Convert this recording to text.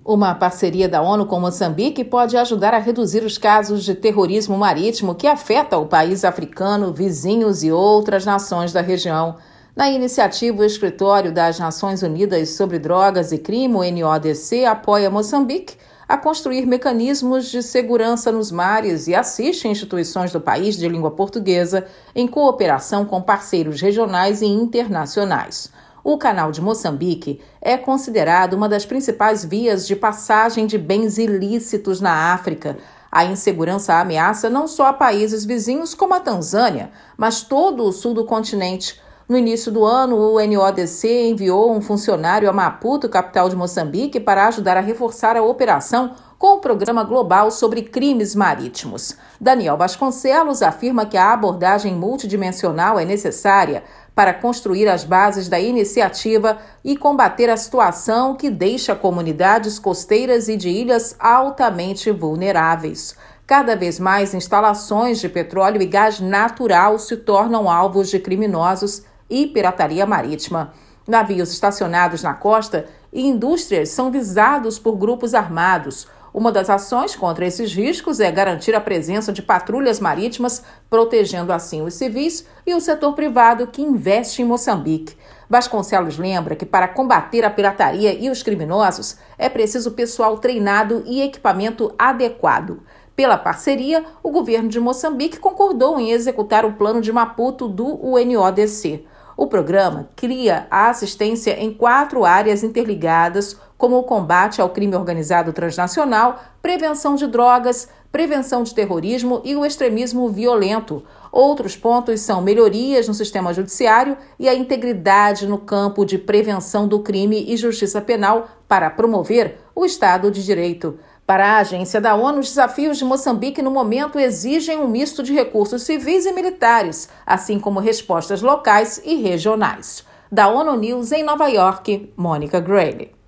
Uma parceria da ONU com Moçambique pode ajudar a reduzir os casos de terrorismo marítimo que afeta o país africano, vizinhos e outras nações da região. Na iniciativa, o Escritório das Nações Unidas sobre Drogas e Crime, o NODC, apoia Moçambique a construir mecanismos de segurança nos mares e assiste instituições do país de língua portuguesa em cooperação com parceiros regionais e internacionais. O Canal de Moçambique é considerado uma das principais vias de passagem de bens ilícitos na África. A insegurança ameaça não só países vizinhos como a Tanzânia, mas todo o sul do continente. No início do ano, o NODC enviou um funcionário a Maputo, capital de Moçambique, para ajudar a reforçar a operação com o Programa Global sobre Crimes Marítimos. Daniel Vasconcelos afirma que a abordagem multidimensional é necessária para construir as bases da iniciativa e combater a situação que deixa comunidades costeiras e de ilhas altamente vulneráveis. Cada vez mais instalações de petróleo e gás natural se tornam alvos de criminosos e pirataria marítima. Navios estacionados na costa e indústrias são visados por grupos armados. Uma das ações contra esses riscos é garantir a presença de patrulhas marítimas, protegendo assim os civis e o setor privado que investe em Moçambique. Vasconcelos lembra que para combater a pirataria e os criminosos é preciso pessoal treinado e equipamento adequado. Pela parceria, o governo de Moçambique concordou em executar o plano de Maputo do UNODC. O programa cria a assistência em 4 áreas interligadas, como o combate ao crime organizado transnacional, prevenção de drogas, prevenção de terrorismo e o extremismo violento. Outros pontos são melhorias no sistema judiciário e a integridade no campo de prevenção do crime e justiça penal para promover o Estado de Direito. Para a agência da ONU, os desafios de Moçambique no momento exigem um misto de recursos civis e militares, assim como respostas locais e regionais. Da ONU News em Nova York, Mônica Grayle.